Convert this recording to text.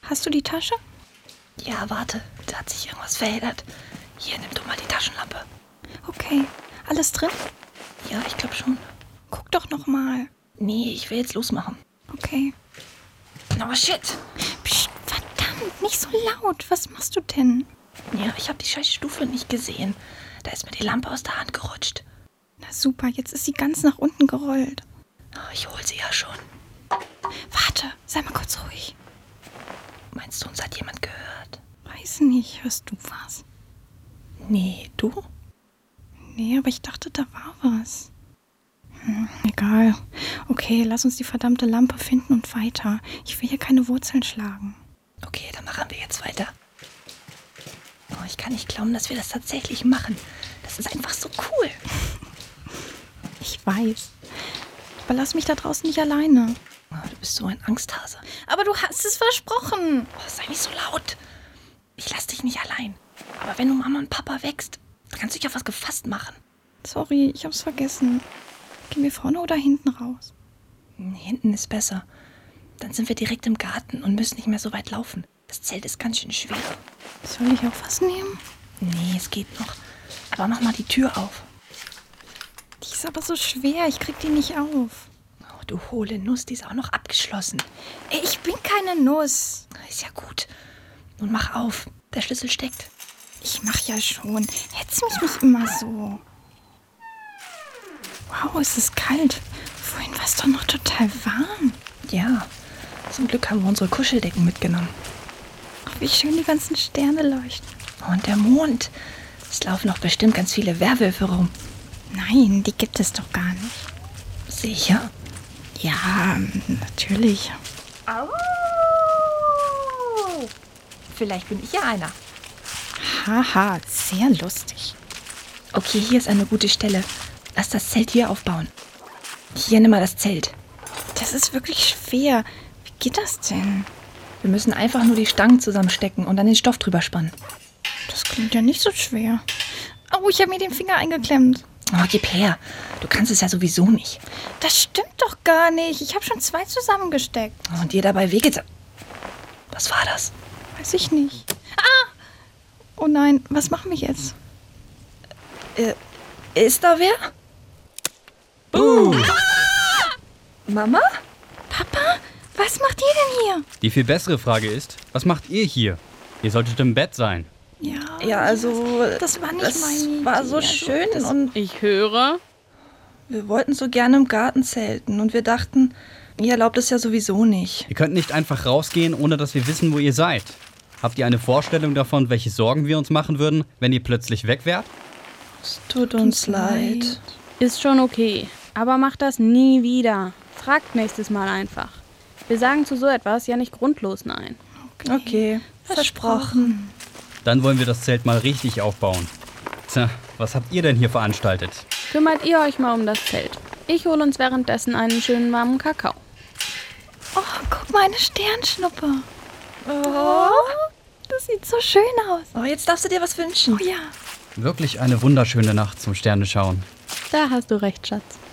Hast du die Tasche? Ja, warte, da hat sich irgendwas verheddert. Hier, nimm du mal die Taschenlampe. Okay. Alles drin? Ja, ich glaube schon. Guck doch noch mal. Nee, ich will jetzt losmachen. Okay. Oh, shit. Psst, verdammt, nicht so laut. Was machst du denn? Ja, ich habe die scheiß Stufe nicht gesehen. Da ist mir die Lampe aus der Hand gerutscht. Na super, jetzt ist sie ganz nach unten gerollt. Oh, ich hol sie ja schon. Warte, sei mal kurz ruhig. Meinst du, uns hat jemand gehört? Weiß nicht, hörst du was? Nee, du? Nee, aber ich dachte, da war was. Egal. Okay, lass uns die verdammte Lampe finden und weiter. Ich will hier keine Wurzeln schlagen. Okay, dann machen wir jetzt weiter. Oh, ich kann nicht glauben, dass wir das tatsächlich machen. Das ist einfach so cool. Ich weiß. Aber lass mich da draußen nicht alleine. Oh, du bist so ein Angsthase. Aber du hast es versprochen. Oh, sei nicht so laut. Ich lass dich nicht allein. Aber wenn du Mama und Papa wächst, dann kannst du dich auf was gefasst machen. Sorry, ich hab's vergessen. Gehen wir vorne oder hinten raus? Hinten ist besser. Dann sind wir direkt im Garten und müssen nicht mehr so weit laufen. Das Zelt ist ganz schön schwer. Soll ich auch was nehmen? Nee, es geht noch. Aber mach mal die Tür auf. Die ist aber so schwer, ich krieg die nicht auf. Oh, du hohle Nuss, die ist auch noch abgeschlossen. Ey, ich bin keine Nuss. Ist ja gut. Nun mach auf. Der Schlüssel steckt. Ich mach ja schon. Hetz mich nicht immer so. Wow, es ist kalt. Vorhin war es doch noch total warm. Ja, zum Glück haben wir unsere Kuscheldecken mitgenommen. Ach, wie schön die ganzen Sterne leuchten. Und der Mond. Es laufen noch bestimmt ganz viele Werwölfe rum. Nein, die gibt es doch gar nicht. Sicher? Ja, natürlich. Au! Vielleicht bin ich ja einer. Haha, sehr lustig. Okay, hier ist eine gute Stelle. Lass das Zelt hier aufbauen. Hier, nimm mal das Zelt. Das ist wirklich schwer. Wie geht das denn? Wir müssen einfach nur die Stangen zusammenstecken und dann den Stoff drüber spannen. Das klingt ja nicht so schwer. Oh, ich habe mir den Finger eingeklemmt. Oh, gib her. Du kannst es ja sowieso nicht. Das stimmt doch gar nicht. Ich habe schon 2 zusammengesteckt. Und dir dabei wehgetan. Was war das? Weiß ich nicht. Ah! Oh nein, was machen wir jetzt? Ist da wer? Mama? Papa, was macht ihr denn hier? Die viel bessere Frage ist, was macht ihr hier? Ihr solltet im Bett sein. Ja, also... Das war nicht das meine Idee. war so schön und Ich höre. wir wollten so gerne im Garten zelten und wir dachten, ihr erlaubt es ja sowieso nicht. Ihr könnt nicht einfach rausgehen, ohne dass wir wissen, wo ihr seid. Habt ihr eine Vorstellung davon, welche Sorgen wir uns machen würden, wenn ihr plötzlich weg wärt? Es tut uns leid. Ist schon okay. Aber macht das nie wieder. Fragt nächstes Mal einfach. Wir sagen zu so etwas ja nicht grundlos nein. Okay, versprochen. Dann wollen wir das Zelt mal richtig aufbauen. Tja, was habt ihr denn hier veranstaltet? Kümmert ihr euch mal um das Zelt. Ich hole uns währenddessen einen schönen warmen Kakao. Oh, guck mal, eine Sternschnuppe. Oh, das sieht so schön aus. Oh, jetzt darfst du dir was wünschen. Oh ja. Wirklich eine wunderschöne Nacht zum Sterne schauen. Da hast du recht, Schatz.